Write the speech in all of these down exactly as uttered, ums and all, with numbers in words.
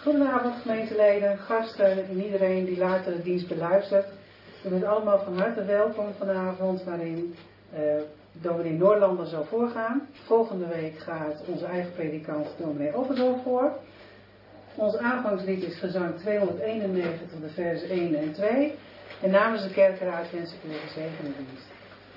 Goedenavond gemeenteleden, gasten en iedereen die later de dienst beluistert. U bent allemaal van harte welkom vanavond waarin uh, dominee Noorlander zal voorgaan. Volgende week gaat onze eigen predikant dominee Offerdorf voor. Ons aanvangslied is gezang tweehonderdeenennegentig, de versen één en twee. En namens de kerkraad wens ik u een gezegende dienst.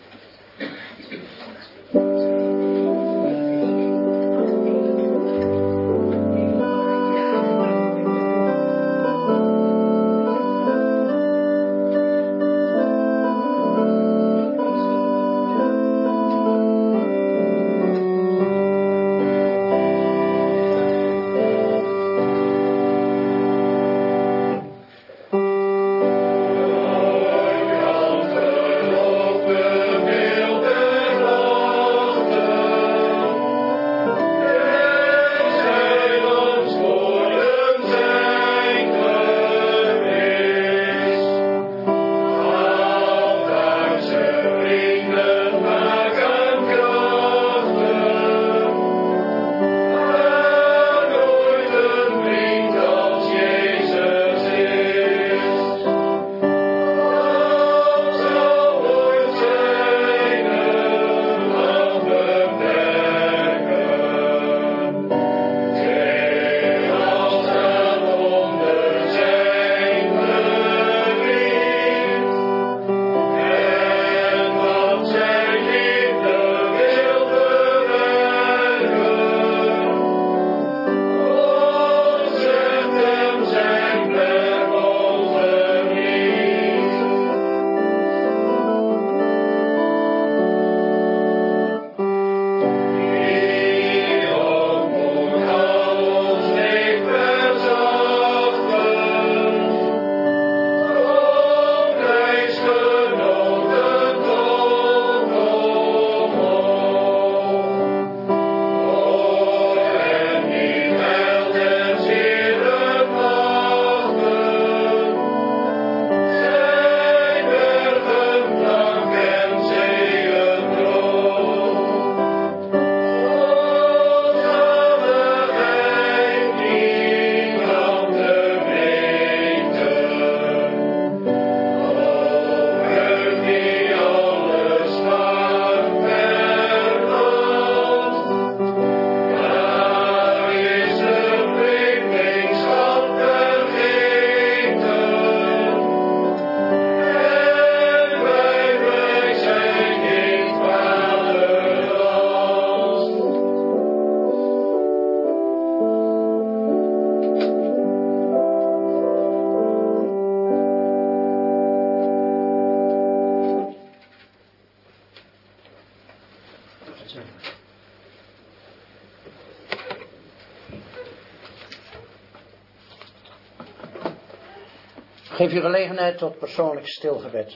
Geef u gelegenheid tot persoonlijk stilgebed.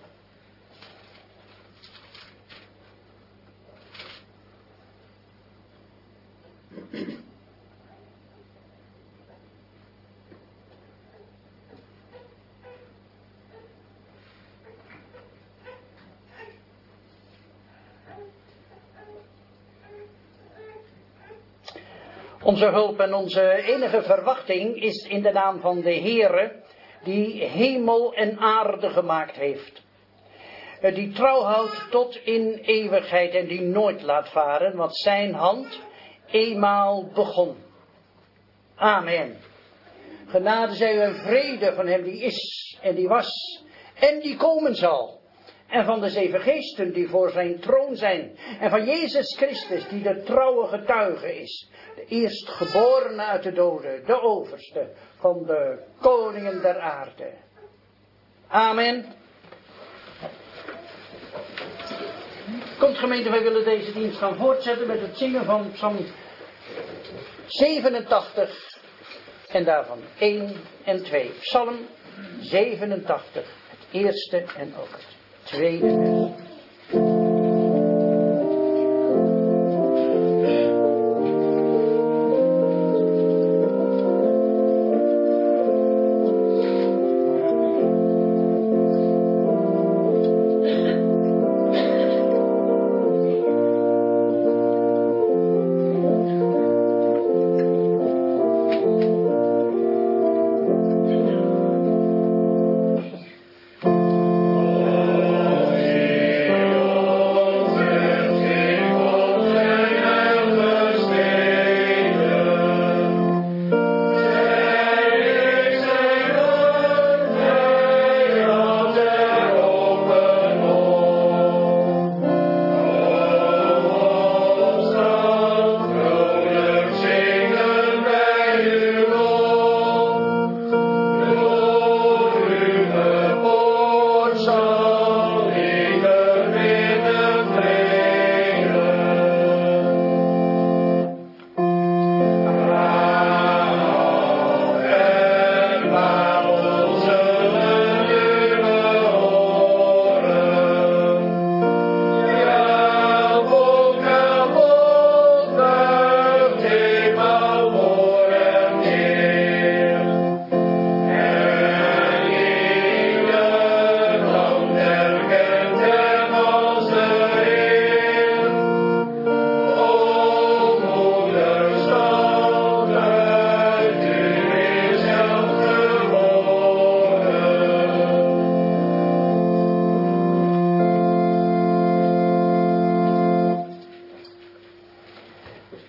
Onze hulp en onze enige verwachting is in de naam van de Heere, die hemel en aarde gemaakt heeft. Die trouw houdt tot in eeuwigheid en die nooit laat varen, wat zijn hand eenmaal begon. Amen. Genade zij u en vrede van hem die is en die was en die komen zal. En van de zeven geesten die voor zijn troon zijn. En van Jezus Christus die de trouwe getuige is. De eerstgeborene uit de doden. De overste van de koningen der aarde. Amen. Komt gemeente, wij willen deze dienst gaan voortzetten met het zingen van Psalm zevenentachtig. En daarvan één en twee. Psalm zevenentachtig. Het eerste en ook het tweede vers.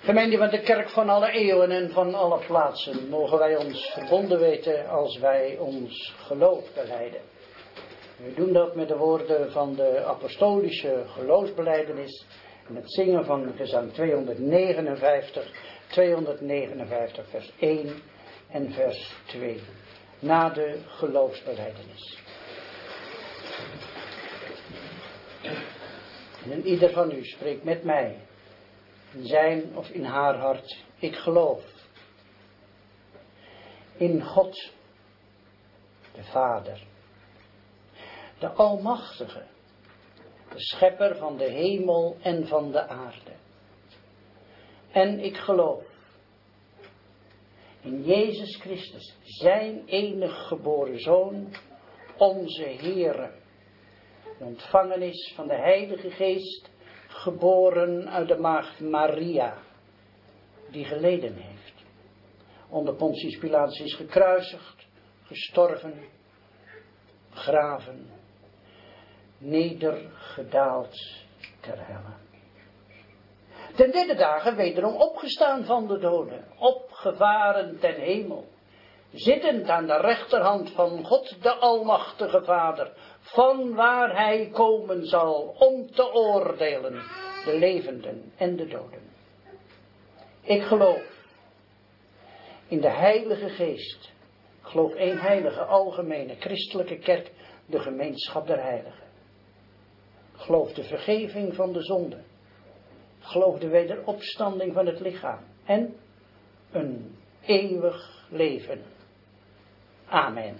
Gemeente van de kerk van alle eeuwen en van alle plaatsen, mogen wij ons verbonden weten als wij ons geloof belijden. We doen dat met de woorden van de apostolische geloofsbelijdenis en het zingen van gezang tweehonderdnegenenvijftig, tweehonderdnegenenvijftig vers één en vers twee, na de geloofsbelijdenis. En ieder van u spreekt met mij, in zijn of in haar hart, ik geloof in God, de Vader, de Almachtige, de Schepper van de hemel en van de aarde. En ik geloof in Jezus Christus, zijn enig geboren Zoon, onze Heere, de ontvangen is van de Heilige Geest, geboren uit de maagd Maria, die geleden heeft. Onder Pontius Pilatus is gekruisigd, gestorven, begraven, nedergedaald ter helle. Ten derde dagen wederom opgestaan van de doden, opgevaren ten hemel, zittend aan de rechterhand van God de Almachtige Vader, van waar hij komen zal om te oordelen de levenden en de doden. Ik geloof in de Heilige Geest. Ik geloof één heilige, algemene, christelijke kerk, de gemeenschap der heiligen. Ik geloof de vergeving van de zonde. Ik geloof de wederopstanding van het lichaam. En een eeuwig leven. Amen.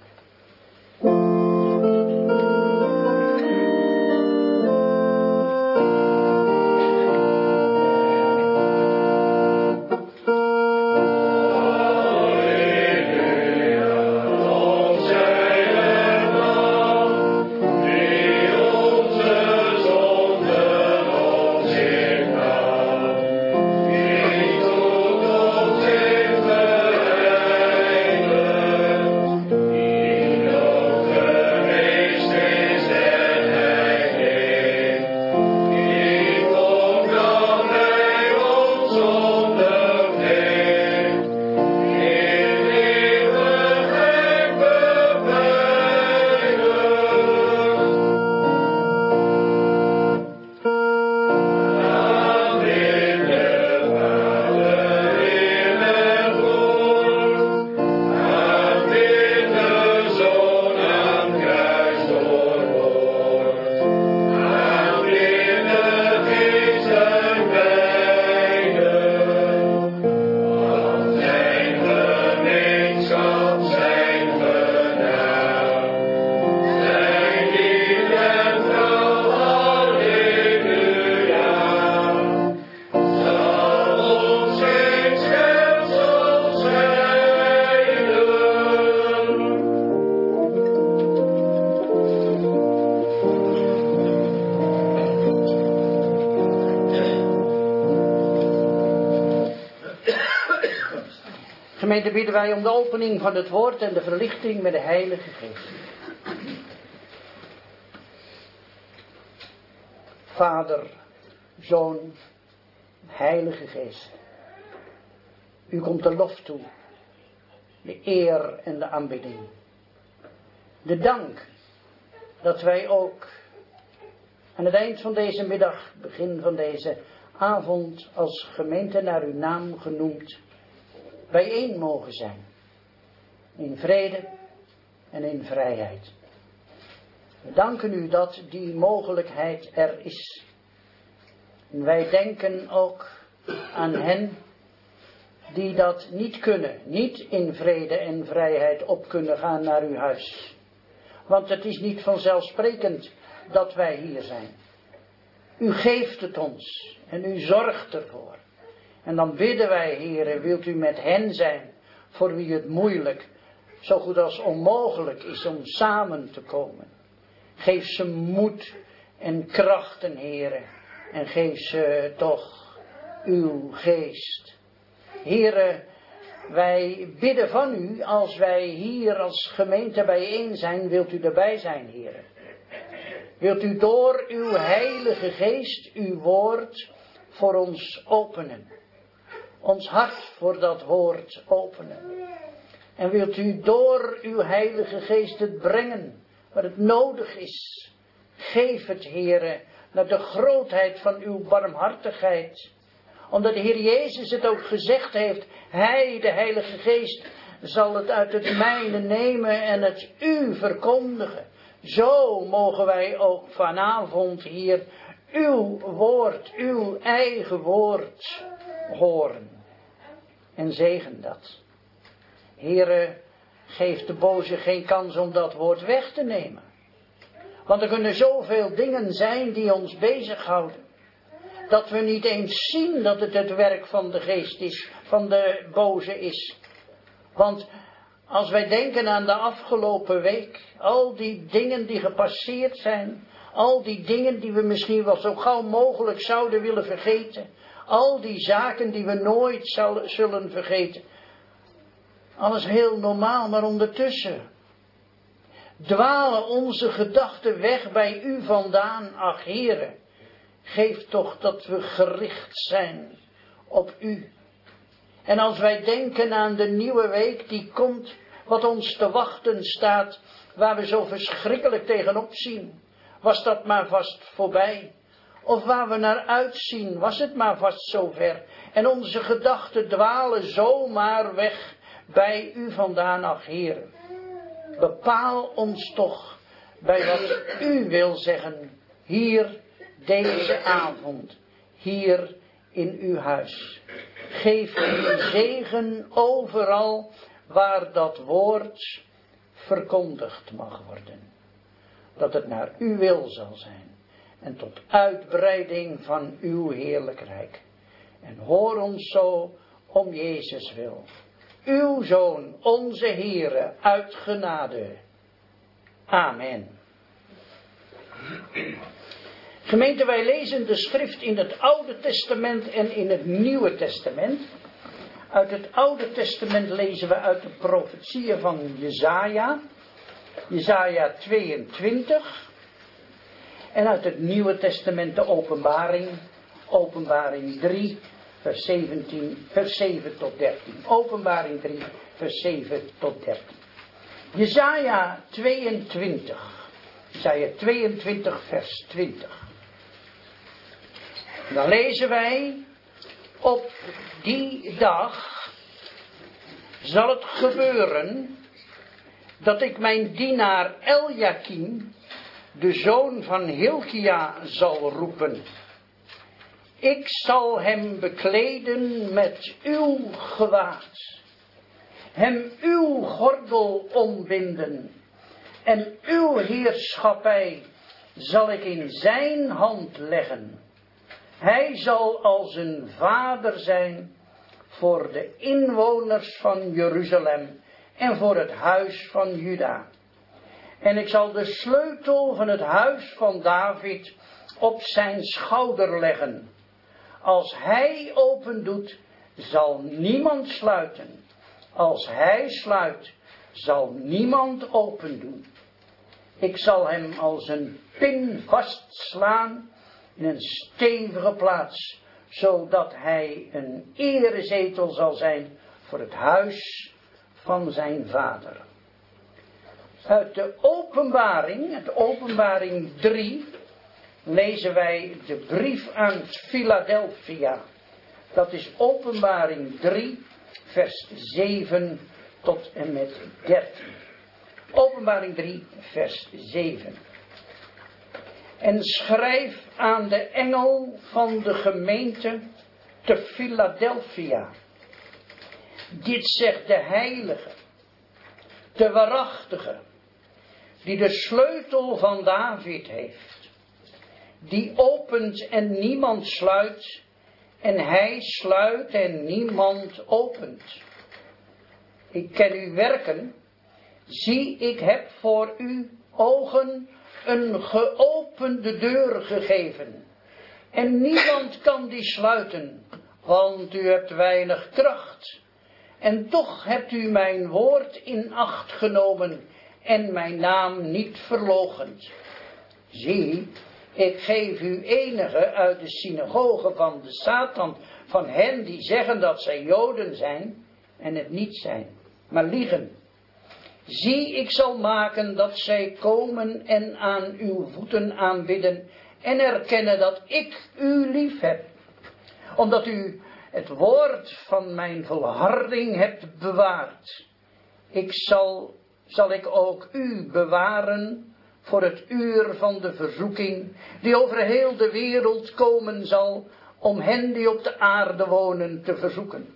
Gemeente, bidden wij om de opening van het woord en de verlichting met de Heilige Geest. Vader, Zoon, Heilige Geest. U komt de lof toe, de eer en de aanbidding. De dank dat wij ook aan het eind van deze middag, begin van deze avond, als gemeente naar uw naam genoemd, bijeen mogen zijn. In vrede en in vrijheid. We danken u dat die mogelijkheid er is. En wij denken ook aan hen die dat niet kunnen, niet in vrede en vrijheid op kunnen gaan naar uw huis. Want het is niet vanzelfsprekend dat wij hier zijn. U geeft het ons en u zorgt ervoor. En dan bidden wij, Heere, wilt u met hen zijn, voor wie het moeilijk, zo goed als onmogelijk is om samen te komen. Geef ze moed en krachten, Heere, en geef ze toch uw geest. Heere, wij bidden van u, als wij hier als gemeente bijeen zijn, wilt u erbij zijn, Heere. Wilt u door uw Heilige Geest uw woord voor ons openen. ons hart voor dat woord openen. En wilt u door uw Heilige Geest het brengen waar het nodig is. Geef het, Heere, naar de grootheid van uw barmhartigheid. Omdat de Heer Jezus het ook gezegd heeft. Hij, de Heilige Geest, zal het uit het mijne nemen en het u verkondigen. Zo mogen wij ook vanavond hier uw woord, uw eigen woord horen. En zegen dat. Heere, geef de boze geen kans om dat woord weg te nemen. Want er kunnen zoveel dingen zijn die ons bezighouden. Dat we niet eens zien dat het het werk van de geest is, van de boze is. Want als wij denken aan de afgelopen week, al die dingen die gepasseerd zijn, al die dingen die we misschien wel zo gauw mogelijk zouden willen vergeten, al die zaken die we nooit zal, zullen vergeten. Alles heel normaal, maar ondertussen dwalen onze gedachten weg bij u vandaan. Ach, Heere, geef toch dat we gericht zijn op u. En als wij denken aan de nieuwe week die komt, wat ons te wachten staat, waar we zo verschrikkelijk tegenop zien, was dat maar vast voorbij. Of waar we naar uitzien, was het maar vast zover. En onze gedachten dwalen zomaar weg bij u vandaan, ach Heere. Bepaal ons toch bij wat u wil zeggen, hier deze avond, hier in uw huis. Geef uw zegen overal waar dat woord verkondigd mag worden. Dat het naar uw wil zal zijn en tot uitbreiding van uw heerlijk rijk. En hoor ons zo om Jezus wil. Uw Zoon, onze Heere, uit genade. Amen. Gemeente, wij lezen de schrift in het Oude Testament en in het Nieuwe Testament. Uit het Oude Testament lezen we uit de profetieën van Jesaja. Jesaja tweeëntwintig. En uit het Nieuwe Testament de Openbaring. Openbaring drie, vers zeventien, vers zeven tot dertien. Openbaring drie, vers zeven tot dertien. Jesaja tweeëntwintig. Jesaja tweeëntwintig, vers twintig. Dan lezen wij: op die dag zal het gebeuren dat ik mijn dienaar Eljakim, de zoon van Hilkia, zal roepen. Ik zal hem bekleden met uw gewaad, hem uw gordel ombinden en uw heerschappij zal ik in zijn hand leggen. Hij zal als een vader zijn voor de inwoners van Jeruzalem en voor het huis van Juda. En ik zal de sleutel van het huis van David op zijn schouder leggen. Als hij opendoet, zal niemand sluiten. Als hij sluit, zal niemand opendoen. Ik zal hem als een pin vastslaan in een stevige plaats, zodat hij een erezetel zal zijn voor het huis van zijn vader. Uit de openbaring, het openbaring drie, lezen wij de brief aan Philadelphia. Dat is openbaring drie, vers zeven tot en met dertien. Openbaring drie, vers zeven. En schrijf aan de engel van de gemeente te Philadelphia. Dit zegt de heilige, de waarachtige, die de sleutel van David heeft. Die opent en niemand sluit, en hij sluit en niemand opent. Ik ken uw werken, zie, ik heb voor uw ogen een geopende deur gegeven. En niemand kan die sluiten, want u hebt weinig kracht. En toch hebt u mijn woord in acht genomen en mijn naam niet verloochend. Zie, Ik geef u enige uit de synagoge van de Satan, van hen die zeggen dat zij Joden zijn en het niet zijn, maar liegen. Zie, ik zal maken dat zij komen en aan uw voeten aanbidden en erkennen dat ik u lief heb, omdat u het woord van mijn volharding hebt bewaard. Ik zal, zal ik ook u bewaren voor het uur van de verzoeking, die over heel de wereld komen zal, om hen die op de aarde wonen te verzoeken.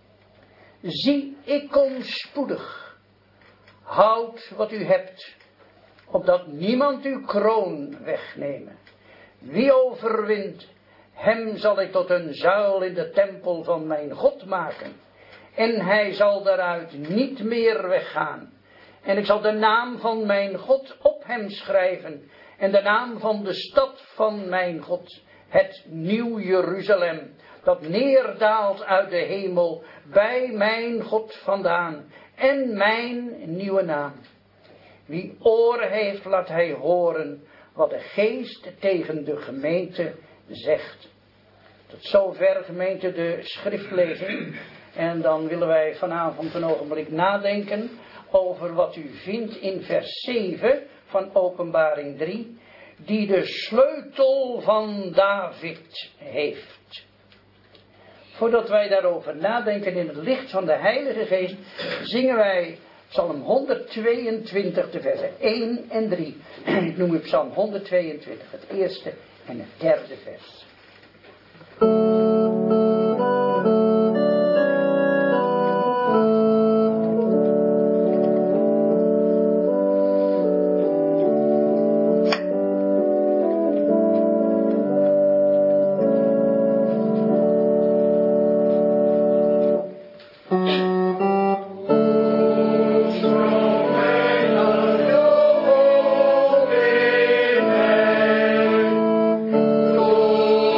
Zie, ik kom spoedig. Houd wat u hebt, opdat niemand uw kroon wegnemen. Wie overwint, hem zal ik tot een zuil in de tempel van mijn God maken. En hij zal daaruit niet meer weggaan. En ik zal de naam van mijn God op hem schrijven. En de naam van de stad van mijn God. Het Nieuw Jeruzalem. Dat neerdaalt uit de hemel bij mijn God vandaan. En mijn nieuwe naam. Wie oren heeft, laat hij horen wat de Geest tegen de gemeente zegt. Tot zover, gemeente, de schriftlezing. En dan willen wij vanavond een ogenblik nadenken over wat u vindt in vers zeven van Openbaring drie, die de sleutel van David heeft. Voordat wij daarover nadenken in het licht van de Heilige Geest, zingen wij Psalm honderdtweeëntwintig, de versen één en drie. Ik noem u Psalm honderdtweeëntwintig, het eerste en het derde vers. Oh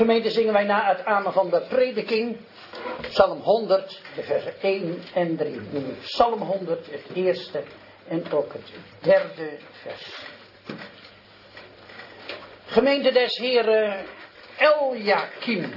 Gemeente, zingen wij na het amen van de prediking Psalm honderd, de versen één en drie. Psalm honderd, het eerste en ook het derde vers. Gemeente des Heren Eljakim,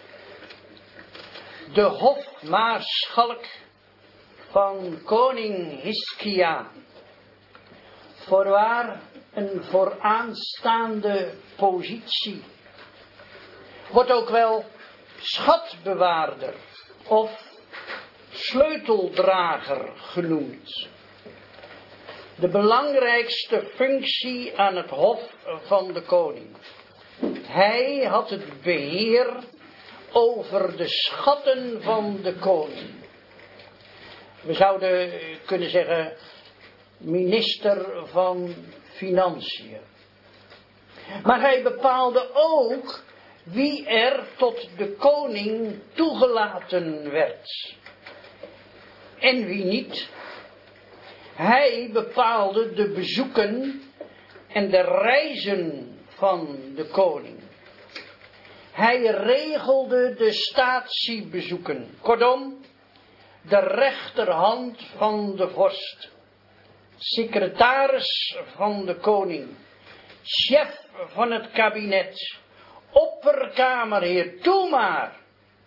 de hofmaarschalk van koning Hiskia, voorwaar een vooraanstaande positie, wordt ook wel schatbewaarder of sleuteldrager genoemd. De belangrijkste functie aan het hof van de koning. Hij had het beheer over de schatten van de koning. We zouden kunnen zeggen minister van Financiën. Maar hij bepaalde ook wie er tot de koning toegelaten werd. En wie niet. Hij bepaalde de bezoeken en de reizen van de koning. Hij regelde de statiebezoeken. Kortom, de rechterhand van de vorst. Secretaris van de koning. Chef van het kabinet. Opperkamerheer, toe maar.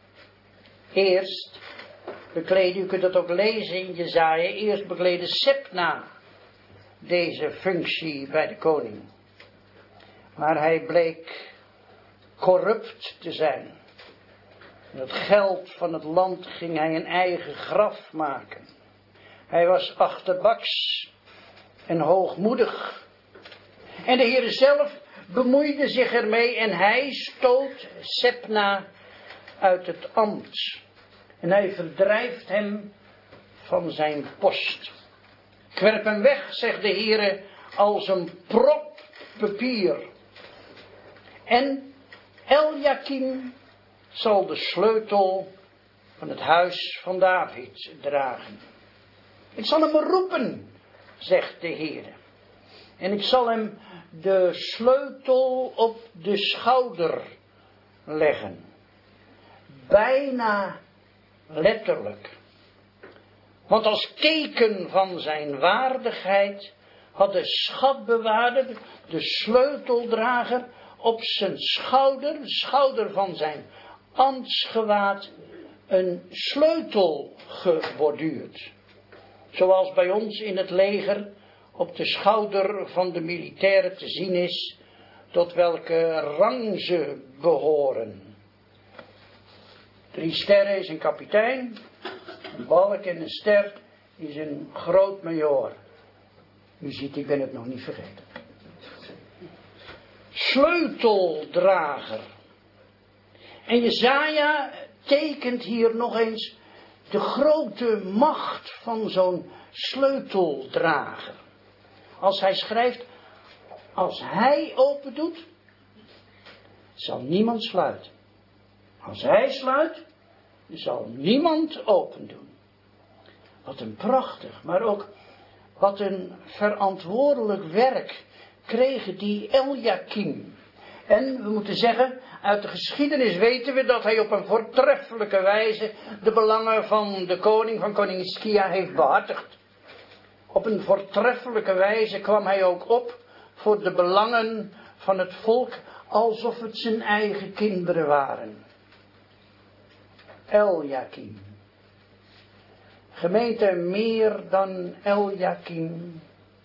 Eerst bekleedde, u kunt dat ook lezen in Jesaja, eerst bekleedde Sebna deze functie bij de koning. Maar hij bleek corrupt te zijn. Met het geld van het land ging hij een eigen graf maken. Hij was achterbaks en hoogmoedig. En de Heer zelf bemoeide zich ermee en hij stoot Sebna uit het ambt. En hij verdrijft hem van zijn post. Ik werp hem weg, zegt de Heer, als een prop papier. En Eljakim zal de sleutel van het huis van David dragen. Ik zal hem roepen, zegt de Heer. En ik zal hem de sleutel op de schouder leggen. Bijna letterlijk. Want als teken van zijn waardigheid had de schatbewaarder, de sleuteldrager, op zijn schouder, de schouder van zijn ambtsgewaad, een sleutel geborduurd. Zoals bij ons in het leger op de schouder van de militairen te zien is, tot welke rang ze behoren. Drie sterren is een kapitein, een balk en een ster is een groot majoor. U ziet, ik ben het nog niet vergeten. Sleuteldrager. En Jesaja tekent hier nog eens de grote macht van zo'n sleuteldrager. Als hij schrijft, als hij open doet, zal niemand sluiten. Als hij sluit, zal niemand open doen. Wat een prachtig, maar ook wat een verantwoordelijk werk kregen die Eljakim. En we moeten zeggen, uit de geschiedenis weten we dat hij op een voortreffelijke wijze de belangen van de koning, van koning Hiskia, heeft behartigd. Op een voortreffelijke wijze kwam hij ook op voor de belangen van het volk, alsof het zijn eigen kinderen waren. Eljakim. Gemeente, meer dan Eljakim.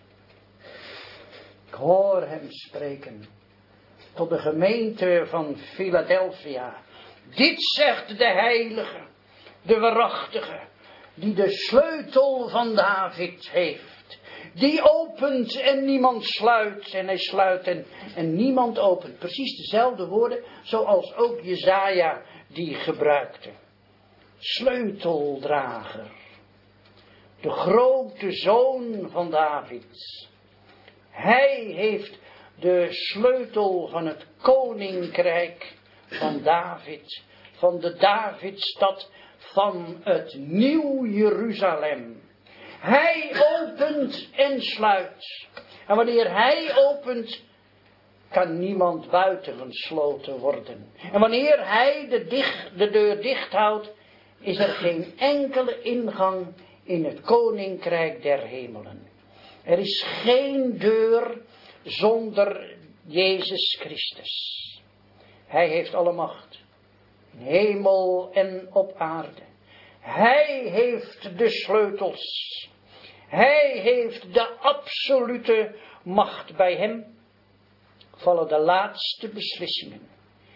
Ik hoor hem spreken tot de gemeente van Philadelphia. Dit zegt de heilige, de waarachtige, die de sleutel van David heeft. Die opent en niemand sluit. En hij sluit en, en niemand opent. Precies dezelfde woorden zoals ook Jesaja die gebruikte. Sleuteldrager. De grote zoon van David. Hij heeft de sleutel van het koninkrijk van David. Van de Davidstad, van het Nieuw Jeruzalem. Hij opent en sluit. En wanneer hij opent kan niemand buitengesloten worden. En wanneer hij de, dicht, de deur dicht houdt, is er geen enkele ingang in het koninkrijk der hemelen. Er is geen deur zonder Jezus Christus. Hij heeft alle macht, in hemel en op aarde. Hij heeft de sleutels. Hij heeft de absolute macht. Bij hem vallen de laatste beslissingen.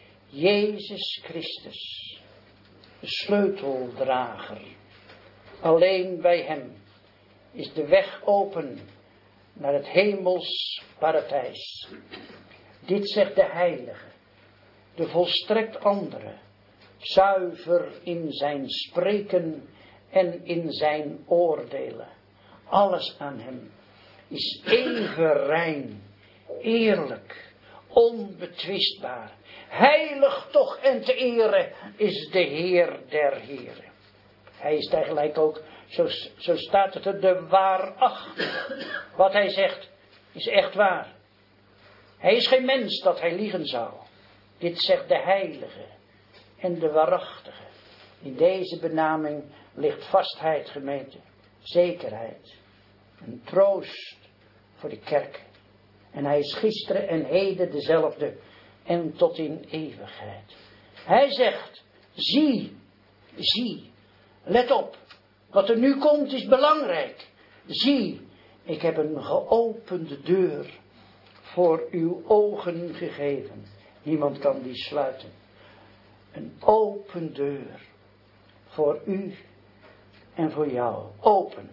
Jezus Christus, de sleuteldrager. Alleen bij hem is de weg open naar het hemels paradijs. Dit zegt de heilige, de volstrekt andere, zuiver in zijn spreken en in zijn oordelen. Alles aan hem is even rein, eerlijk, onbetwistbaar. Heilig toch en te ere is de Heer der Heren. Hij is tegelijk ook, zo, zo staat het er, de waarachtig. Wat hij zegt is echt waar. Hij is geen mens dat hij liegen zou. Dit zegt de heilige en de waarachtige. In deze benaming ligt vastheid, gemeente, zekerheid, een troost voor de kerk. En hij is gisteren en heden dezelfde en tot in eeuwigheid. Hij zegt, zie, zie, let op, wat er nu komt is belangrijk. Zie, ik heb een geopende deur voor uw ogen gegeven. Niemand kan die sluiten. Een open deur voor u en voor jou. Open.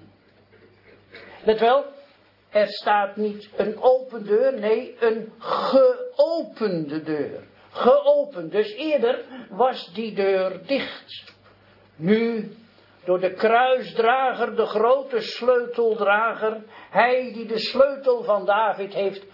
Let wel, er staat niet een open deur, nee, een geopende deur. Geopend, dus eerder was die deur dicht. Nu, door de kruisdrager, de grote sleuteldrager, hij die de sleutel van David heeft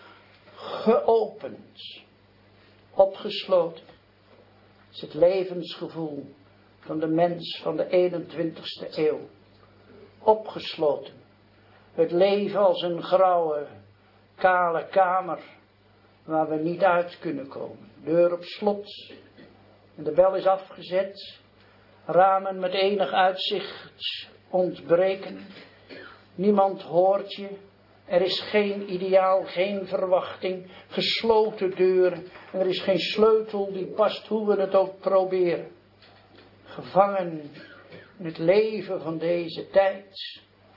geopend. Opgesloten is het levensgevoel van de mens van de eenentwintigste eeuw. Opgesloten. Het leven als een grauwe, kale kamer waar we niet uit kunnen komen. Deur op slot en de bel is afgezet. Ramen met enig uitzicht ontbreken. Niemand hoort je. Er is geen ideaal, geen verwachting. Gesloten deuren. En er is geen sleutel die past hoe we het ook proberen. Gevangen in het leven van deze tijd.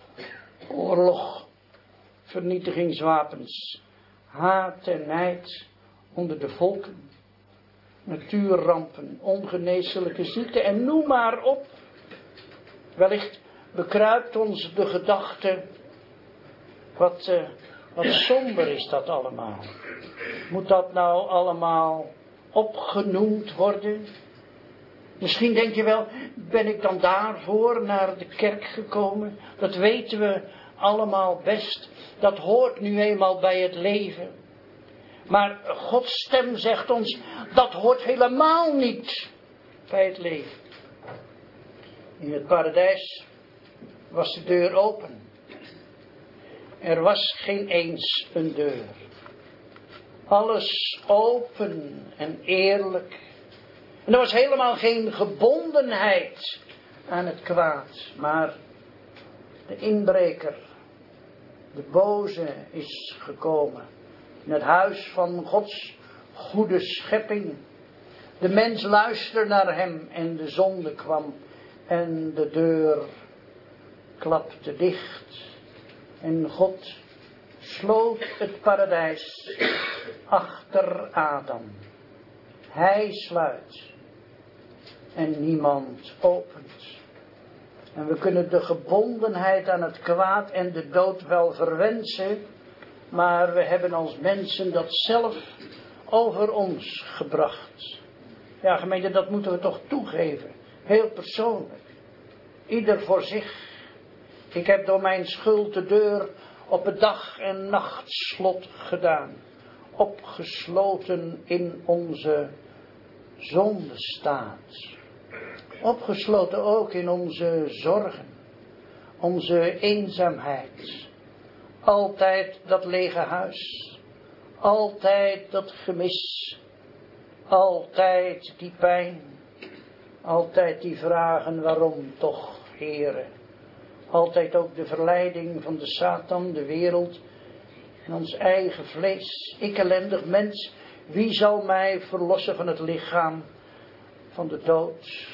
Oorlog, vernietigingswapens, haat en nijd onder de volken. Natuurrampen, ongeneeslijke ziekte en noem maar op. Wellicht bekruipt ons de gedachte, wat, uh, wat somber is dat allemaal. Moet dat nou allemaal opgenoemd worden? Misschien denk je wel, ben ik dan daarvoor naar de kerk gekomen? Dat weten we allemaal best. Dat hoort nu eenmaal bij het leven. Maar Gods stem zegt ons, dat hoort helemaal niet bij het leven. In het paradijs was de deur open. Er was geen eens een deur. Alles open en eerlijk. En er was helemaal geen gebondenheid aan het kwaad. Maar de inbreker, de boze is gekomen. In het huis van Gods goede schepping. De mens luisterde naar hem en de zonde kwam. En de deur klapte dicht. En God sloot het paradijs achter Adam. Hij sluit. En niemand opent. En we kunnen de gebondenheid aan het kwaad en de dood wel verwensen. Maar we hebben als mensen dat zelf over ons gebracht. Ja, gemeente, dat moeten we toch toegeven. Heel persoonlijk. Ieder voor zich. Ik heb door mijn schuld de deur op het dag- en nachtslot gedaan. Opgesloten in onze zondestaat. Opgesloten ook in onze zorgen. Onze eenzaamheid. Altijd dat lege huis. Altijd dat gemis. Altijd die pijn. Altijd die vragen waarom toch, Heere. Altijd ook de verleiding van de Satan, de wereld en ons eigen vlees. Ik ellendig mens, wie zal mij verlossen van het lichaam van de dood?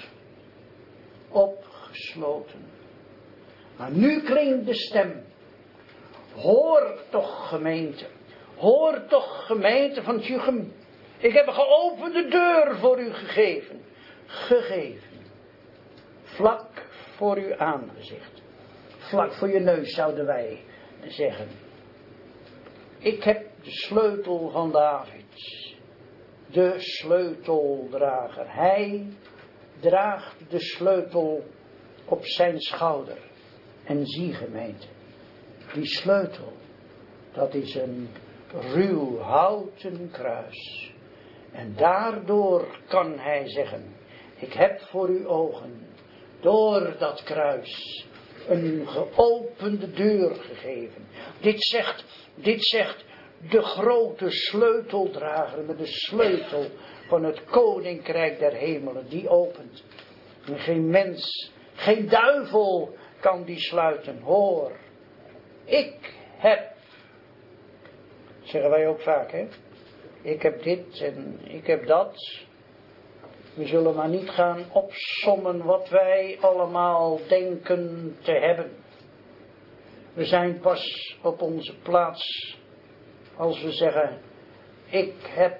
Opgesloten. Maar nu klinkt de stem. Hoor toch, gemeente. Hoor toch, gemeente van Tjuchem. Ik heb een geopende deur voor u gegeven. Gegeven. Vlak voor uw aangezicht. Vlak voor je neus zouden wij zeggen. Ik heb de sleutel van David. De sleuteldrager. Hij draagt de sleutel op zijn schouder. En zie, gemeente. Die sleutel. Dat is een ruw houten kruis. En daardoor kan hij zeggen. Ik heb voor uw ogen. Door dat kruis. Een geopende deur gegeven. Dit zegt, dit zegt de grote sleuteldrager met de sleutel van het koninkrijk der hemelen. Die opent. En geen mens, geen duivel kan die sluiten. Hoor, ik heb, zeggen wij ook vaak, hè. Ik heb dit en ik heb dat. We zullen maar niet gaan opsommen wat wij allemaal denken te hebben. We zijn pas op onze plaats als we zeggen, ik heb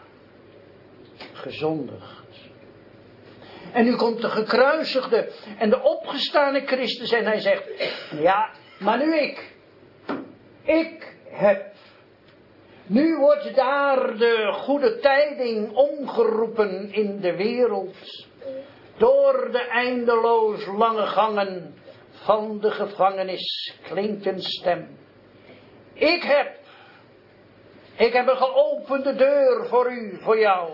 gezondigd. En nu komt de gekruisigde en de opgestane Christus en hij zegt, ja, maar nu ik. Ik heb. Nu wordt daar de goede tijding omgeroepen in de wereld. Door de eindeloos lange gangen van de gevangenis klinkt een stem. Ik heb. Ik heb een geopende deur voor u, voor jou.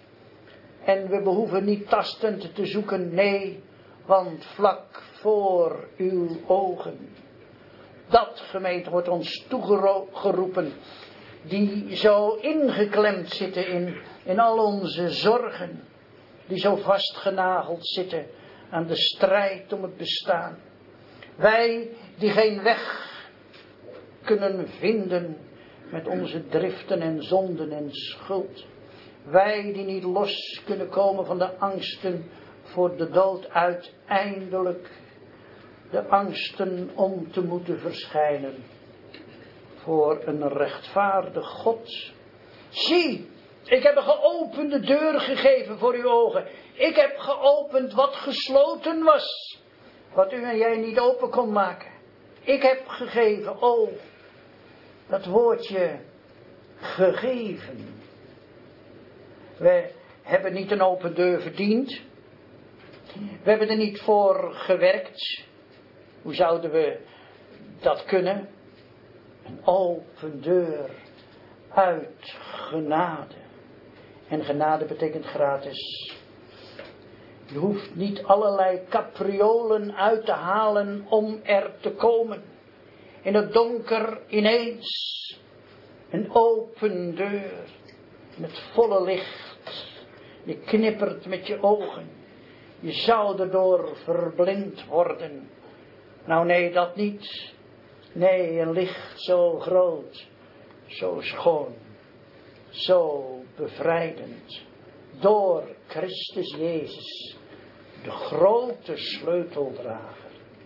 En we behoeven niet tastend te zoeken, nee, want vlak voor uw ogen. Dat, gemeente, wordt ons toegeroepen, die zo ingeklemd zitten in, in al onze zorgen, die zo vastgenageld zitten aan de strijd om het bestaan. Wij die geen weg kunnen vinden met onze driften en zonden en schuld. Wij die niet los kunnen komen van de angsten voor de dood, uiteindelijk de angsten om te moeten verschijnen voor een rechtvaardig God. Zie, ik heb een geopende deur gegeven voor uw ogen. Ik heb geopend wat gesloten was, wat u en jij niet open kon maken. Ik heb gegeven, oh, dat woordje gegeven. We hebben niet een open deur verdiend. We hebben er niet voor gewerkt. Hoe zouden we dat kunnen? Een open deur uit genade. En genade betekent gratis. Je hoeft niet allerlei capriolen uit te halen om er te komen. In het donker ineens een open deur. Met volle licht. Je knippert met je ogen. Je zou erdoor verblind worden. Nou nee, dat niet. Nee, een licht zo groot. Zo schoon. Zo bevrijdend. Door Christus Jezus. De grote sleuteldrager.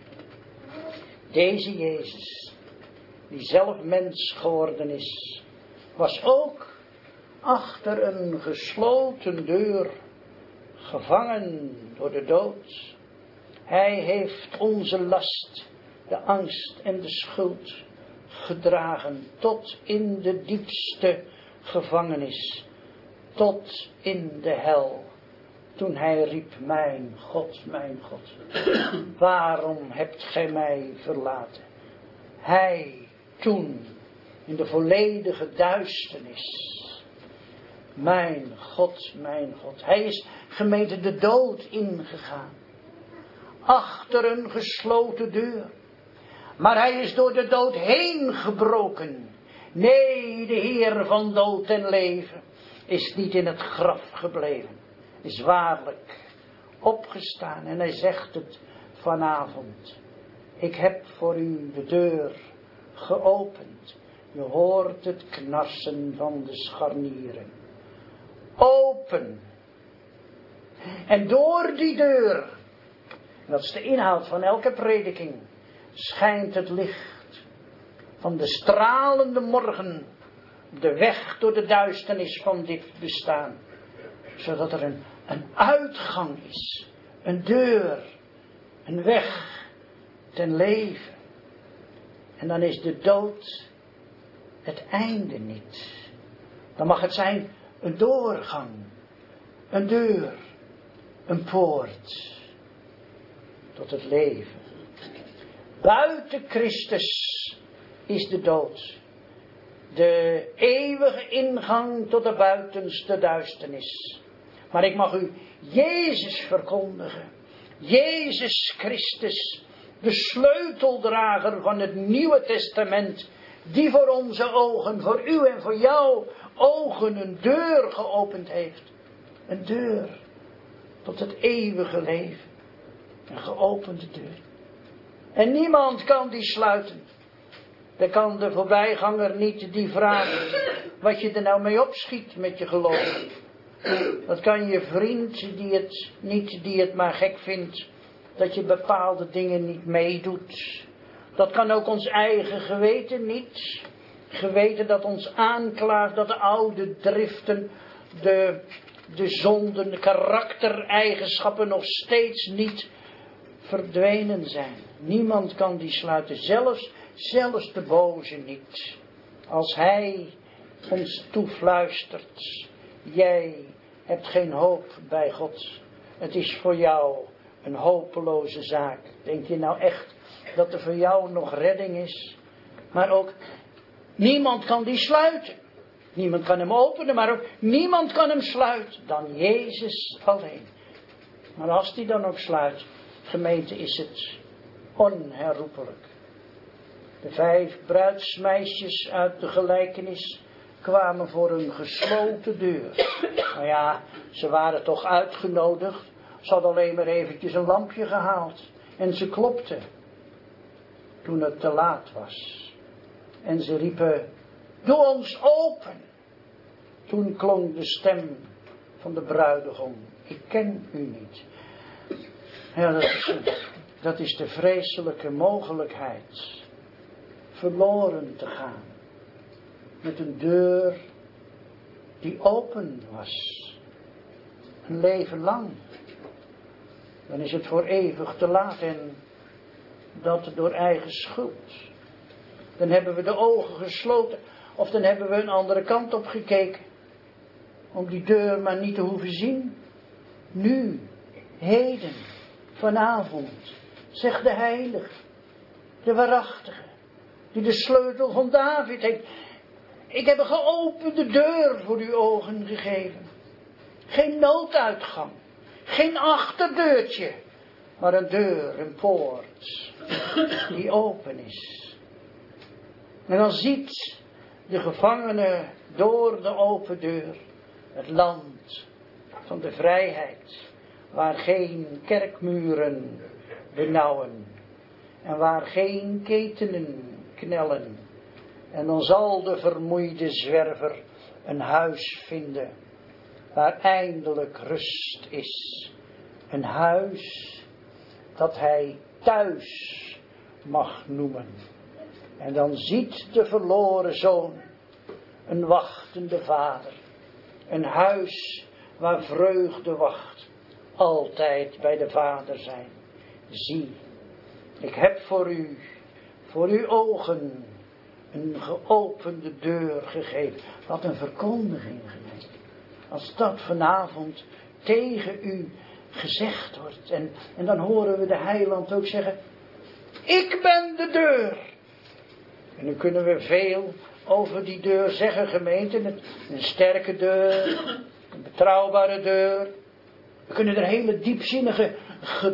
Deze Jezus. Die zelf mens geworden is. Was ook achter een gesloten deur. Gevangen door de dood. Hij heeft onze last, de angst en de schuld gedragen tot in de diepste gevangenis, tot in de hel. Toen hij riep, mijn God, mijn God, waarom hebt gij mij verlaten? Hij toen in de volledige duisternis. Mijn God, mijn God. Hij is gemeente de dood ingegaan. Achter een gesloten deur. Maar hij is door de dood heen gebroken. Nee, de Heer van dood en leven is niet in het graf gebleven. Is waarlijk opgestaan en hij zegt het vanavond. Ik heb voor u de deur geopend. Je hoort het knarsen van de scharnieren. Open. En door die deur, dat is de inhoud van elke prediking, schijnt het licht van de stralende morgen de weg door de duisternis van dit bestaan. Zodat er een, een uitgang is, een deur, een weg ten leven. En dan is de dood het einde niet. Dan mag het zijn een doorgang, een deur, een poort tot het leven. Buiten Christus is de dood. De eeuwige ingang tot de buitenste duisternis. Maar ik mag u Jezus verkondigen. Jezus Christus, de sleuteldrager van het Nieuwe Testament, die voor onze ogen, voor u en voor jouw ogen een deur geopend heeft. Een deur tot het eeuwige leven. Een geopende deur. En niemand kan die sluiten. Dan kan de voorbijganger niet die vragen wat je er nou mee opschiet met je geloof. Dat kan je vriend die het niet, die het maar gek vindt, dat je bepaalde dingen niet meedoet. Dat kan ook ons eigen geweten niet. Geweten dat ons aanklaagt, dat de oude driften, de, de zonden, de karaktereigenschappen nog steeds niet verdwenen zijn. Niemand kan die sluiten, zelfs, zelfs de boze niet. Als hij ons toefluistert, jij hebt geen hoop bij God. Het is voor jou een hopeloze zaak. Denk je nou echt dat er voor jou nog redding is? Maar ook niemand kan die sluiten. Niemand kan hem openen, maar ook niemand kan hem sluiten dan Jezus alleen. Maar als die dan ook sluit, gemeente, is het onherroepelijk. De vijf bruidsmeisjes uit de gelijkenis kwamen voor een gesloten deur. Nou ja, ze waren toch uitgenodigd. Ze hadden alleen maar eventjes een lampje gehaald. En ze klopten. Toen het te laat was. En ze riepen, doe ons open. Toen klonk de stem van de bruidegom. Ik ken u niet. Ja, dat is, dat is de vreselijke mogelijkheid. Verloren te gaan. Met een deur die open was. Een leven lang. Dan is het voor eeuwig te laat en dat door eigen schuld. Dan hebben we de ogen gesloten of dan hebben we een andere kant op gekeken. Om die deur maar niet te hoeven zien. Nu, heden, vanavond, zegt de heilige, de waarachtige, die de sleutel van David heeft. Ik heb een geopende deur voor uw ogen gegeven. Geen nooduitgang. Geen achterdeurtje. Maar een deur, een poort. Die open is. En dan ziet de gevangene door de open deur. Het land van de vrijheid. Waar geen kerkmuren benauwen. En waar geen ketenen knellen. En dan zal de vermoeide zwerver een huis vinden. Waar eindelijk rust is. Een huis dat hij thuis mag noemen. En dan ziet de verloren zoon een wachtende vader. Een huis waar vreugde wacht. Altijd bij de vader zijn. Zie, ik heb voor u, voor uw ogen, een geopende deur gegeven. Wat een verkondiging geweest. Als dat vanavond tegen u gezegd wordt. En, en dan horen we de heiland ook zeggen. Ik ben de deur. En dan kunnen we veel over die deur zeggen, gemeente. Een, een sterke deur. Een betrouwbare deur. We kunnen er hele diepzinnige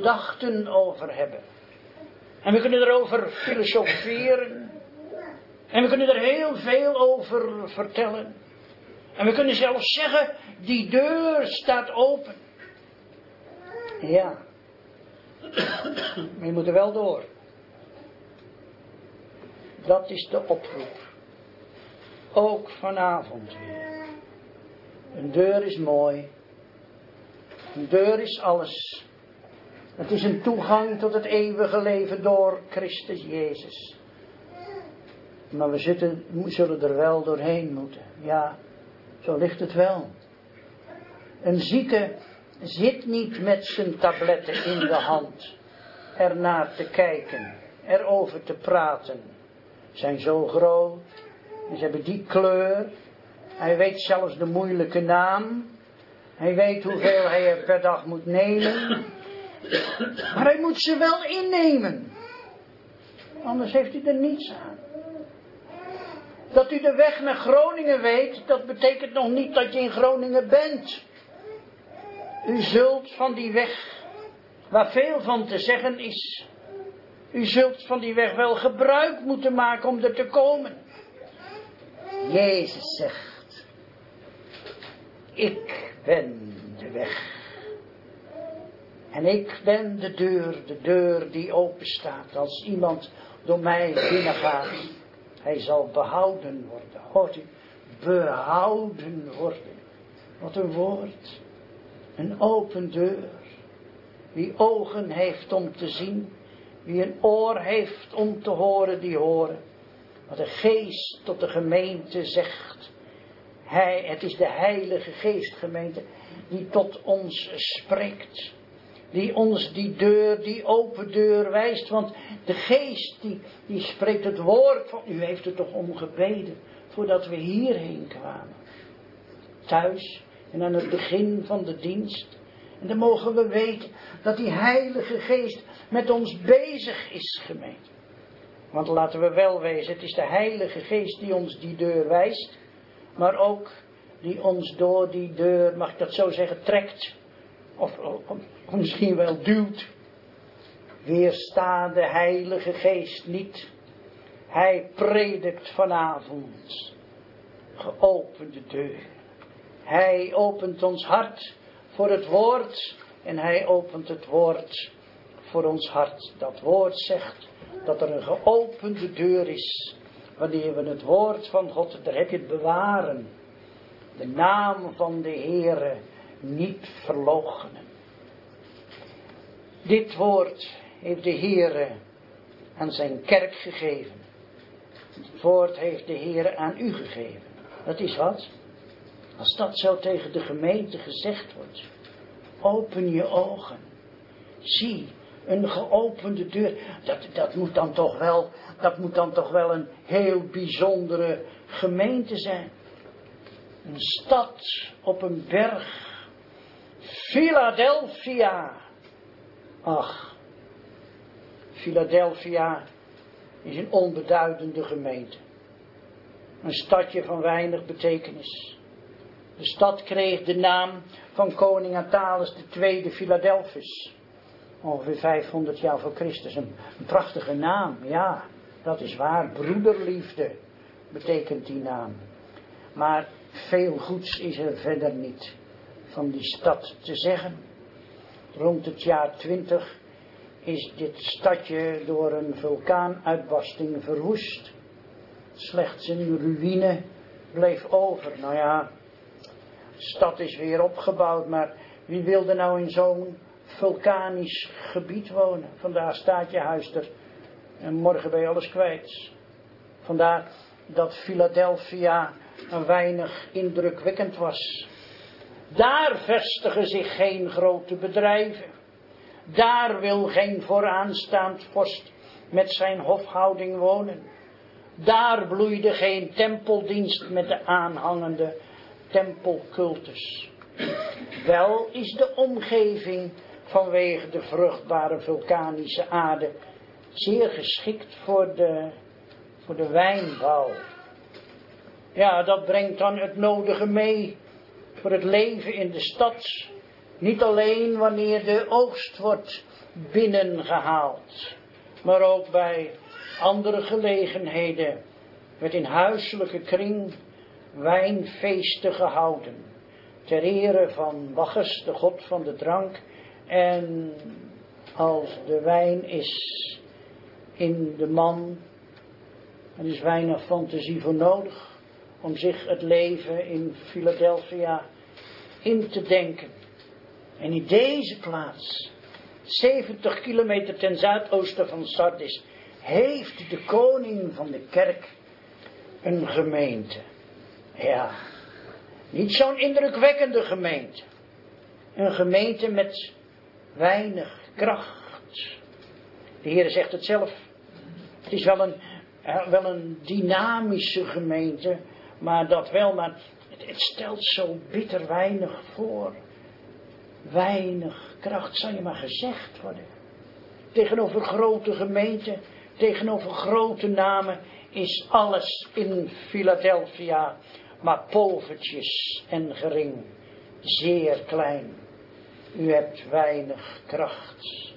gedachten over hebben. En we kunnen erover filosoferen. En we kunnen er heel veel over vertellen. En we kunnen zelfs zeggen, die deur staat open. Ja. Maar je moet er wel door. Dat is de oproep. Ook vanavond weer. Een deur is mooi. Een deur is alles. Het is een toegang tot het eeuwige leven door Christus Jezus. Maar we zitten, zullen er wel doorheen moeten. Ja, zo ligt het wel. Een zieke zit niet met zijn tabletten in de hand. Ernaar te kijken. Erover te praten. Ze zijn zo groot. En ze hebben die kleur. Hij weet zelfs de moeilijke naam. Hij weet hoeveel hij er per dag moet nemen. Maar hij moet ze wel innemen. Anders heeft hij er niets aan. Dat u de weg naar Groningen weet, dat betekent nog niet dat je in Groningen bent. U zult van die weg, waar veel van te zeggen is, u zult van die weg wel gebruik moeten maken om er te komen. Jezus zegt, ik ben de weg. En ik ben de deur, de deur die open staat. Als iemand door mij binnengaat, hij zal behouden worden. Hoort u? Behouden worden. Wat een woord. Een open deur. Wie ogen heeft om te zien. Wie een oor heeft om te horen, die horen. Wat de geest tot de gemeente zegt. Hij, het is de Heilige Geest, gemeente, die tot ons spreekt. Die ons die deur, die open deur wijst. Want de geest die, die spreekt het woord van. U heeft er toch om gebeden. Voordat we hierheen kwamen. Thuis en aan het begin van de dienst. En dan mogen we weten dat die Heilige Geest met ons bezig is, gemeente. Want laten we wel wezen, het is de Heilige Geest die ons die deur wijst. Maar ook die ons door die deur, mag ik dat zo zeggen, trekt. Of, of, of misschien wel duwt. Weersta de Heilige Geest niet. Hij predikt vanavond. Geopende deur. Hij opent ons hart voor het woord. En hij opent het woord voor ons hart. Dat woord zegt dat er een geopende deur is. Wanneer we het woord van God, daar heb je het bewaren. De naam van de Heere niet verloochenen. Dit woord heeft de Heere aan zijn kerk gegeven. Het woord heeft de Heere aan u gegeven. Dat is wat? Als dat zo tegen de gemeente gezegd wordt. Open je ogen. Zie, een geopende deur. Dat, dat, moet dan toch wel, dat moet dan toch wel een heel bijzondere gemeente zijn. Een stad op een berg. Philadelphia. Ach, Philadelphia is een onbeduidende gemeente. Een stadje van weinig betekenis. De stad kreeg de naam van koning Attalus de tweede Philadelphus. Ongeveer vijfhonderd jaar voor Christus. Een, een prachtige naam, ja, dat is waar. Broederliefde betekent die naam. Maar veel goeds is er verder niet van die stad te zeggen. Rond het jaar twintig is dit stadje door een vulkaanuitbarsting verwoest. Slechts een ruïne bleef over. Nou ja, de stad is weer opgebouwd, maar wie wilde nou in zo'n vulkanisch gebied wonen? Vandaar staat je huis er en morgen ben je alles kwijt. Vandaar dat Philadelphia een weinig indrukwekkend was. Daar vestigen zich geen grote bedrijven. Daar wil geen vooraanstaand vorst met zijn hofhouding wonen. Daar bloeide geen tempeldienst met de aanhangende tempelcultus. Wel is de omgeving vanwege de vruchtbare vulkanische aarde zeer geschikt voor de, voor de wijnbouw. Ja, dat brengt dan het nodige mee voor het leven in de stad. Niet alleen wanneer de oogst wordt binnengehaald, maar ook bij andere gelegenheden werd in huiselijke kring wijnfeesten gehouden. Ter ere van Bacchus, de god van de drank. En als de wijn is in de man, er is weinig fantasie voor nodig om zich het leven in Philadelphia in te denken. En in deze plaats, zeventig kilometer ten zuidoosten van Sardis, heeft de koning van de kerk een gemeente. Ja, niet zo'n indrukwekkende gemeente. Een gemeente met weinig kracht. De Heer zegt het zelf. Het is wel een, wel een dynamische gemeente, maar dat wel, maar het, het stelt zo bitter weinig voor. Weinig kracht, zal je maar gezegd worden. Tegenover grote gemeenten, tegenover grote namen is alles in Philadelphia maar povertjes en gering, zeer klein. U hebt weinig kracht.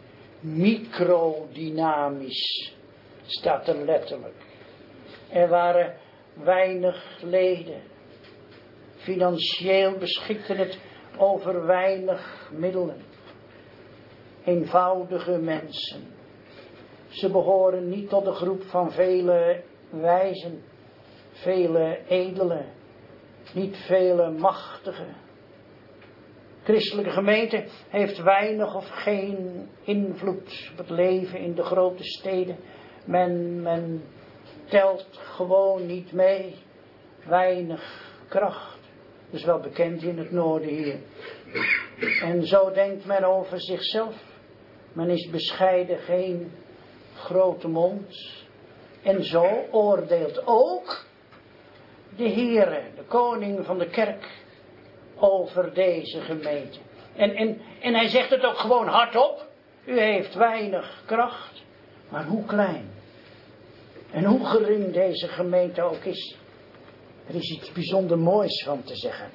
Microdynamisch staat er letterlijk. Er waren weinig leden. Financieel beschikten het over weinig middelen. Eenvoudige mensen. Ze behoren niet tot de groep van vele wijzen, vele edelen, niet vele machtigen. Christelijke gemeente heeft weinig of geen invloed op het leven in de grote steden. Men, men telt gewoon niet mee. Weinig kracht. Dat is wel bekend in het noorden hier. En zo denkt men over zichzelf. Men is bescheiden, geen grote mond. En zo oordeelt ook de Heere, de koning van de kerk, over deze gemeente. En, en, en hij zegt het ook gewoon hardop. U heeft weinig kracht. Maar hoe klein en hoe gering deze gemeente ook is. Er is iets bijzonder moois van te zeggen.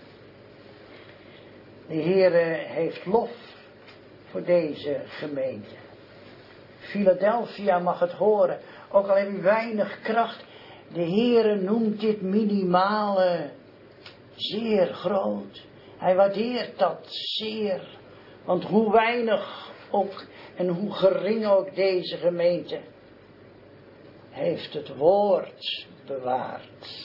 De Heere heeft lof voor deze gemeente. Philadelphia mag het horen. Ook al heb u weinig kracht. De Heere noemt dit minimale zeer groot. Hij waardeert dat zeer. Want hoe weinig ook en hoe gering ook deze gemeente heeft het woord bewaard.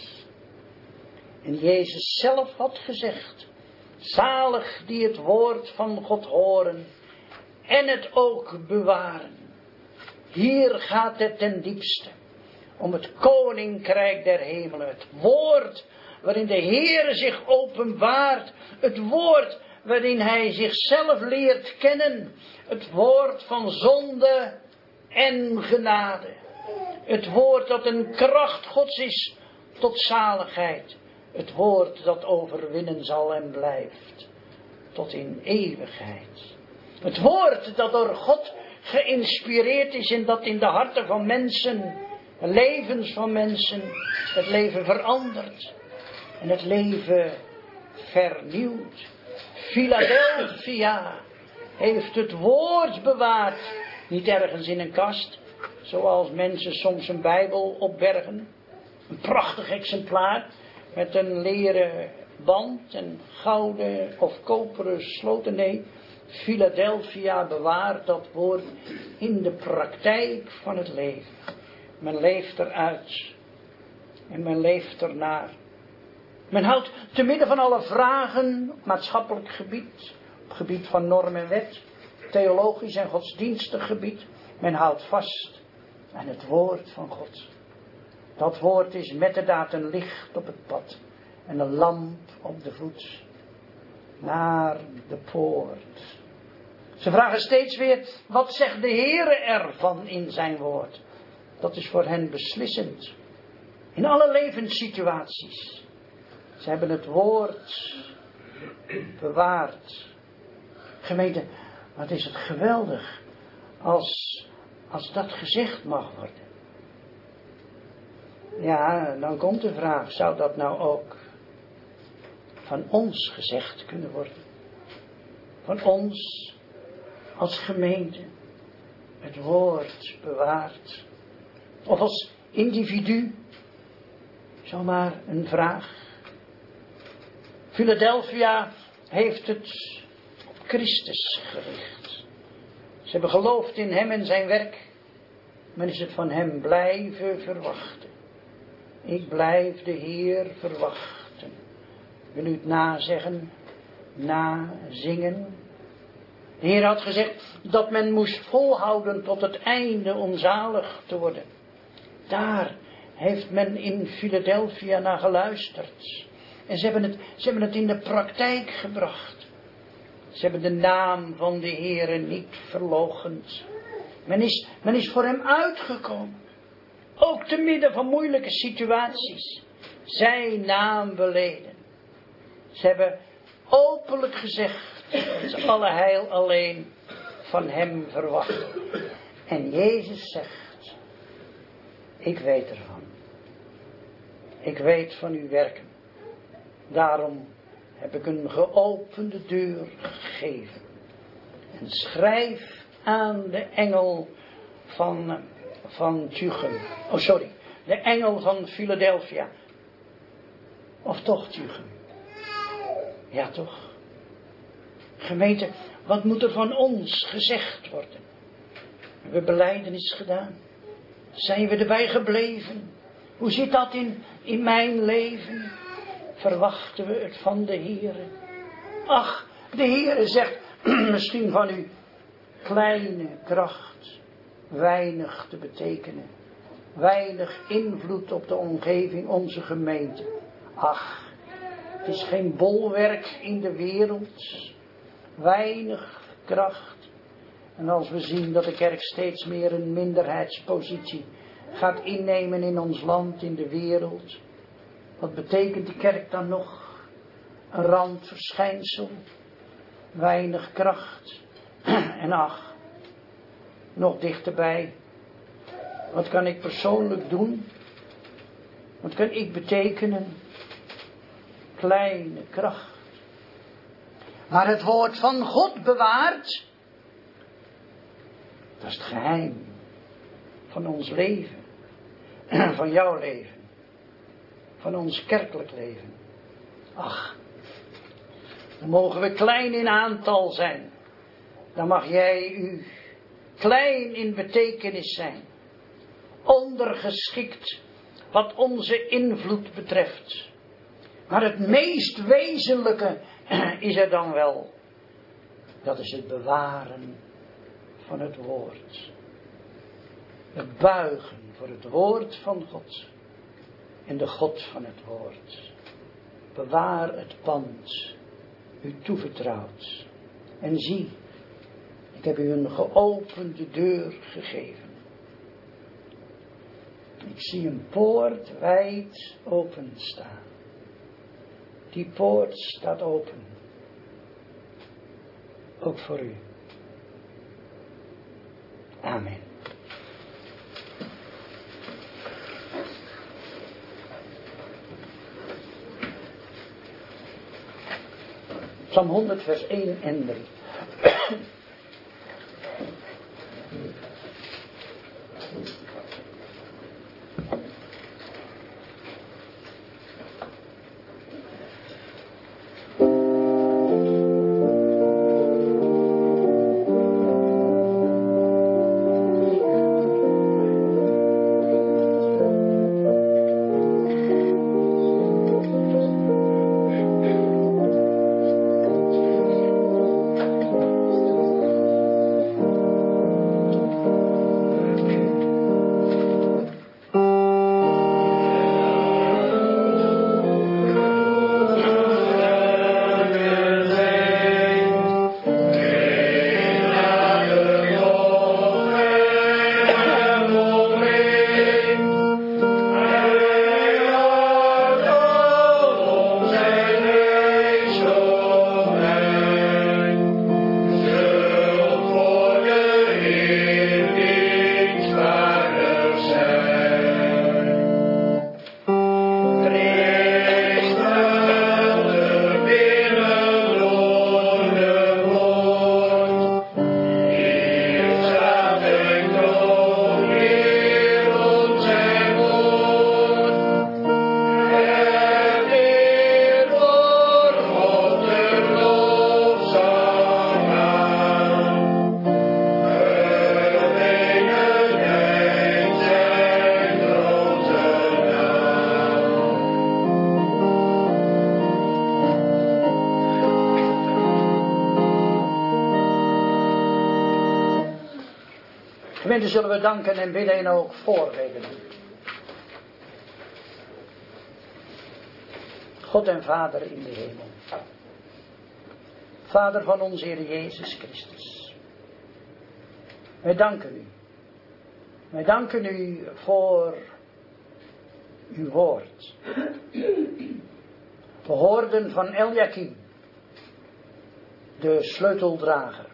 En Jezus zelf had gezegd: zalig die het woord van God horen en het ook bewaren. Hier gaat het ten diepste om het koninkrijk der hemelen. Het woord waarin de Heere zich openbaart. Het woord waarin hij zichzelf leert kennen. Het woord van zonde en genade. Het woord dat een kracht Gods is tot zaligheid. Het woord dat overwinnen zal en blijft tot in eeuwigheid. Het woord dat door God geïnspireerd is en dat in de harten van mensen, de levens van mensen, het leven verandert en het leven vernieuwt. Philadelphia heeft het woord bewaard, niet ergens in een kast, zoals mensen soms een Bijbel opbergen. Een prachtig exemplaar met een leren band en gouden of koperen sloten. Nee, Philadelphia bewaart dat woord in de praktijk van het leven. Men leeft eruit en men leeft ernaar. Men houdt te midden van alle vragen op maatschappelijk gebied, op gebied van norm en wet, theologisch en godsdienstig gebied, men houdt vast aan het woord van God. Dat woord is metterdaad een licht op het pad en een lamp op de voet naar de poort. Ze vragen steeds weer, wat zegt de Heere ervan in zijn woord? Dat is voor hen beslissend. In alle levenssituaties. Ze hebben het woord bewaard. Gemeente, wat is het geweldig als, als dat gezegd mag worden. Ja, dan komt de vraag, zou dat nou ook van ons gezegd kunnen worden? Van ons als gemeente het woord bewaart. Of als individu Zomaar een vraag. Philadelphia heeft het op Christus gericht. Ze hebben geloofd in hem en zijn werk. Men is het van hem blijven verwachten. Ik blijf de Heer verwachten. Wil u het nazeggen? Nazingen? De Heer had gezegd dat men moest volhouden tot het einde om zalig te worden. Daar heeft men in Philadelphia naar geluisterd. En ze hebben het, ze hebben het in de praktijk gebracht. Ze hebben de naam van de Heer niet verloochend. Men is, men is voor hem uitgekomen. Ook te midden van moeilijke situaties. Zijn naam beleden. Ze hebben openlijk gezegd dat ze alle heil alleen van hem verwachten. En Jezus zegt, ik weet ervan. Ik weet van uw werken. Daarom heb ik een geopende deur gegeven. En schrijf aan de engel van, van Tuchem. Oh sorry, de engel van Philadelphia. Of toch Tuchem? Ja toch? Gemeente, wat moet er van ons gezegd worden? Hebben we belijdenis gedaan? Zijn we erbij gebleven? Hoe zit dat in, in mijn leven? Verwachten we het van de Heere? Ach, de Heere zegt misschien van u, kleine kracht, weinig te betekenen, weinig invloed op de omgeving, onze gemeente. Ach, het is geen bolwerk in de wereld, weinig kracht. En als we zien dat de kerk steeds meer een minderheidspositie gaat innemen in ons land, in de wereld. Wat betekent de kerk dan nog? Een randverschijnsel, weinig kracht. En ach, nog dichterbij. Wat kan ik persoonlijk doen? Wat kan ik betekenen? Kleine kracht. Maar het woord van God bewaart. Dat is het geheim van ons leven. Van jouw leven. Van ons kerkelijk leven. Ach, dan mogen we klein in aantal zijn. Dan mag jij u klein in betekenis zijn. Ondergeschikt wat onze invloed betreft. Maar het meest wezenlijke is er dan wel. Dat is het bewaren van het woord. Het buigen voor het woord van God. En de God van het woord. Bewaar het pand. U toevertrouwd. En zie, ik heb u een geopende deur gegeven. Ik zie een poort wijd open staan. Die poort staat open. Ook voor u. Amen. Psalm honderd vers één en drie. Gemeente, zullen we danken en bidden en ook voorbeden. God en Vader in de hemel. Vader van onze Heer Jezus Christus. Wij danken u. Wij danken u voor uw woord. We hoorden van Eliakim, de sleuteldrager.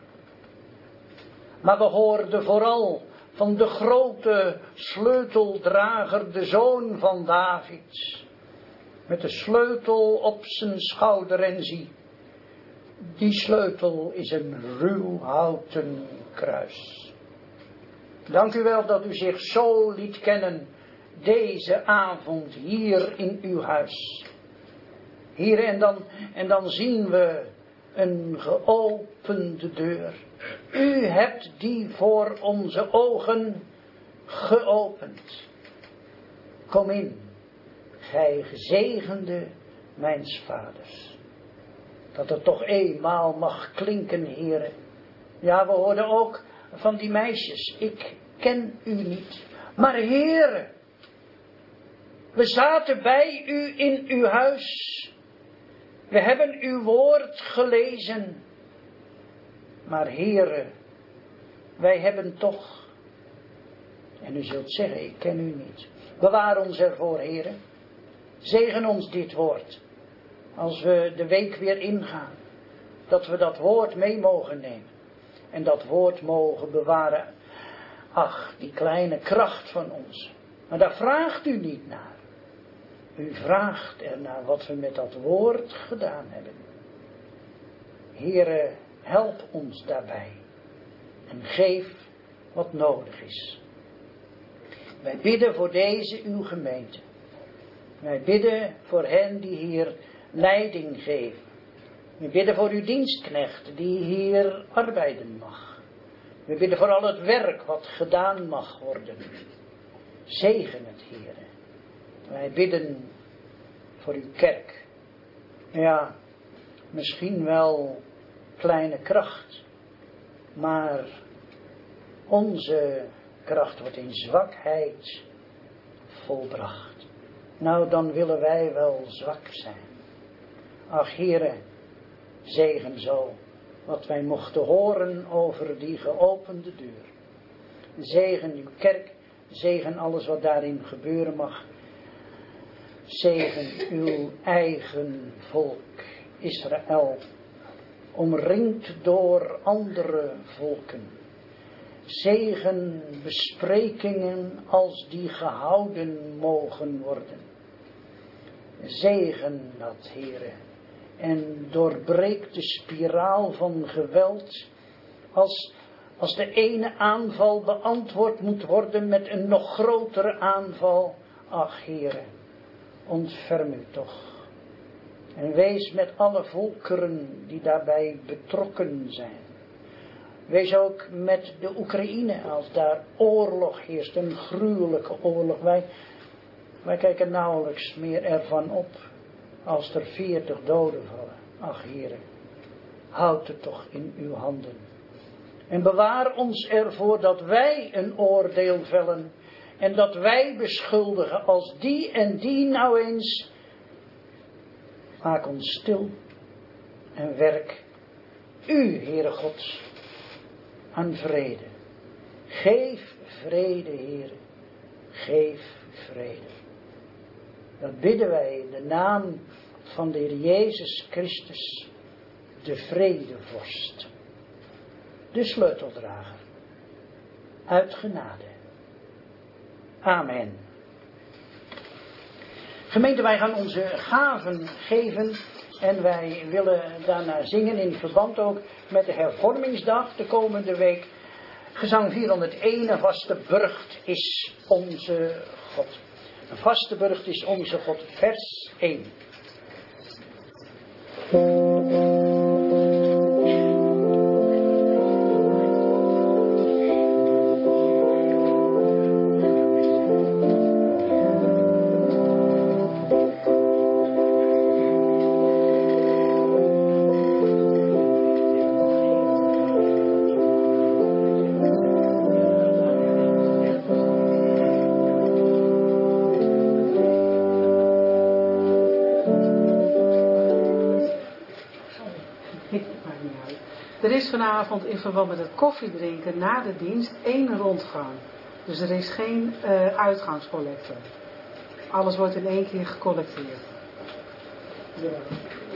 Maar we hoorden vooral van de grote sleuteldrager, de zoon van David. Met de sleutel op zijn schouder en zie. Die sleutel is een ruw houten kruis. Dank u wel dat u zich zo liet kennen deze avond hier in uw huis. Hier en dan, en dan zien we een geopende deur. U hebt die voor onze ogen geopend. Kom in, gij gezegende mijns vaders. Dat het toch eenmaal mag klinken, heren. Ja, we hoorden ook van die meisjes. Ik ken u niet. Maar heren, we zaten bij u in uw huis. We hebben uw woord gelezen. Maar heren, wij hebben toch, en u zult zeggen, ik ken u niet. Bewaar ons ervoor, heren. Zegen ons dit woord. Als we de week weer ingaan. Dat we dat woord mee mogen nemen. En dat woord mogen bewaren. Ach, die kleine kracht van ons. Maar daar vraagt u niet naar. U vraagt ernaar wat we met dat woord gedaan hebben. Heere, help ons daarbij. En geef wat nodig is. Wij bidden voor deze uw gemeente. Wij bidden voor hen die hier leiding geven. We bidden voor uw dienstknecht die hier arbeiden mag. We bidden voor al het werk wat gedaan mag worden. Zegen het, Heere. Wij bidden voor uw kerk. Ja, misschien wel kleine kracht. Maar onze kracht wordt in zwakheid volbracht. Nou, dan willen wij wel zwak zijn. Ach, Heere, zegen zo wat wij mochten horen over die geopende deur. Zegen uw kerk, zegen alles wat daarin gebeuren mag. Zegen uw eigen volk, Israël, omringd door andere volken. Zegen besprekingen als die gehouden mogen worden. Zegen dat, Heere. En doorbreek de spiraal van geweld. Als, als de ene aanval beantwoord moet worden met een nog grotere aanval. Ach, Heere, ontferm u toch. En wees met alle volkeren die daarbij betrokken zijn. Wees ook met de Oekraïne als daar oorlog heerst, een gruwelijke oorlog. Wij, wij kijken nauwelijks meer ervan op als er veertig doden vallen. Ach, Heere, houd het toch in uw handen. En bewaar ons ervoor dat wij een oordeel vellen en dat wij beschuldigen als die en die nou eens. Maak ons stil en werk u, Heere God, aan vrede. Geef vrede, Heere. Geef vrede. Dat bidden wij in de naam van de Heer Jezus Christus, de vredevorst, de sleuteldrager, uit genade. Amen. Gemeente, wij gaan onze gaven geven en wij willen daarna zingen in verband ook met de hervormingsdag de komende week. Gezang vierhonderdéén, een vaste burcht is onze God. Een vaste burcht is onze God, vers één. Er is vanavond in verband met het koffiedrinken na de dienst één rondgang. Dus er is geen uh, uitgangscollecte. Alles wordt in één keer gecollecteerd. Ja.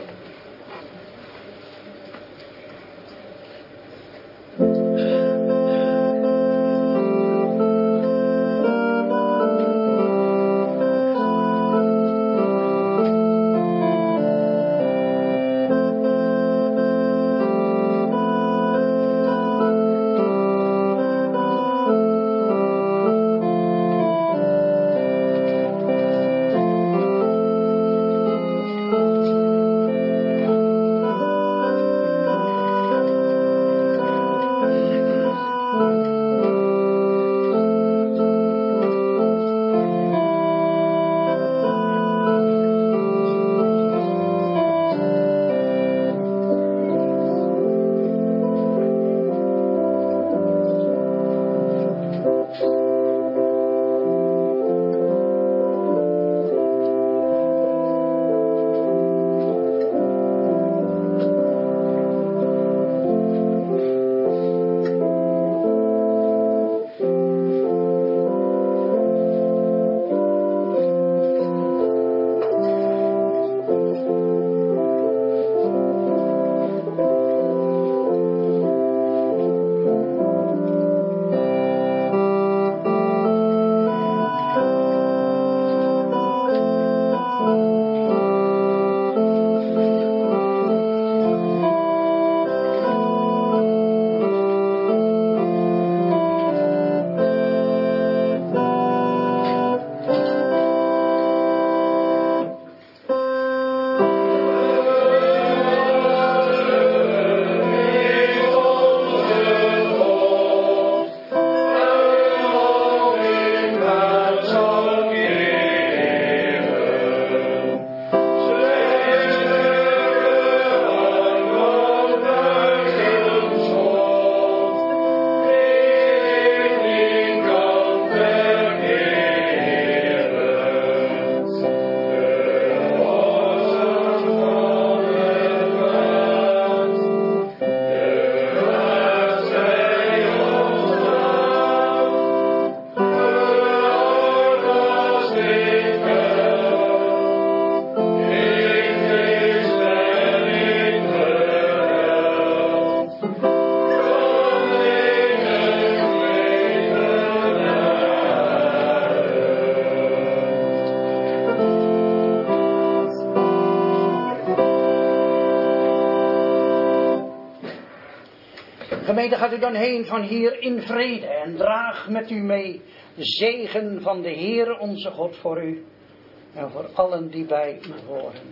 Gemeente, gaat u dan heen van hier in vrede en draag met u mee de zegen van de Heer onze God voor u en voor allen die bij u horen.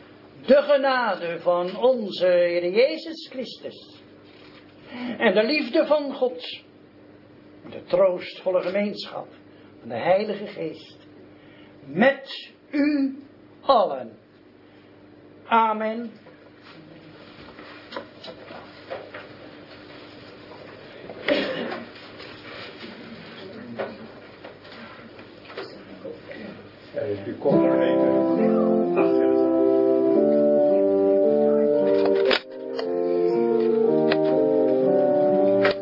De genade van onze Heer Jezus Christus en de liefde van God en de troostvolle gemeenschap van de Heilige Geest met u allen. Amen. Ja, u komt er even achter.